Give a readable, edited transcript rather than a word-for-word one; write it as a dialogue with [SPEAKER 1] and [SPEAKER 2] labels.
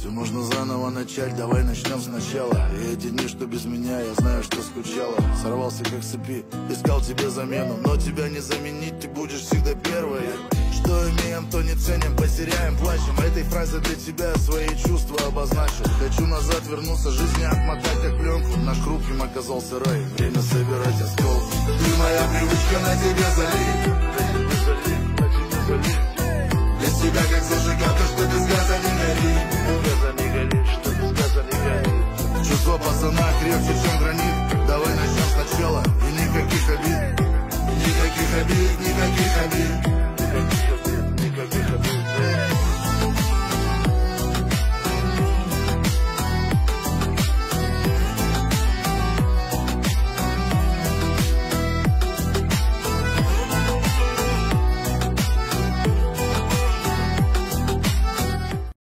[SPEAKER 1] Все можно заново начать, давай начнем сначала. И эти дни, что без меня, я знаю, что скучала. Сорвался как с цепи, искал тебе замену, но тебя не заменить, ты будешь всегда первой. Что имеем, то не ценим, потеряем, плачем. Этой фразой для тебя свои чувства обозначил. Хочу назад вернуться, жизни отмотать как пленку. Наш хрупким оказался рай, время собирать осколки. Ты моя привычка, на тебе залить. Без тебя как за